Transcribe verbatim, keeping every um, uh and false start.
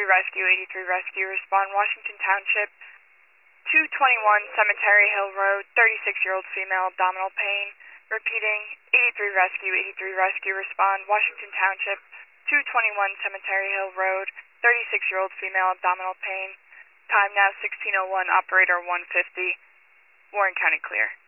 Rescue, eighty-three Rescue, respond Washington Township, two twenty-one Cemetery Hill Road, thirty-six-year-old female, abdominal pain. Repeating, eighty-three Rescue, eighty-three Rescue, respond Washington Township, two twenty-one Cemetery Hill Road, thirty-six-year-old female, abdominal pain. Time now sixteen oh one, operator one fifty, Warren County clear.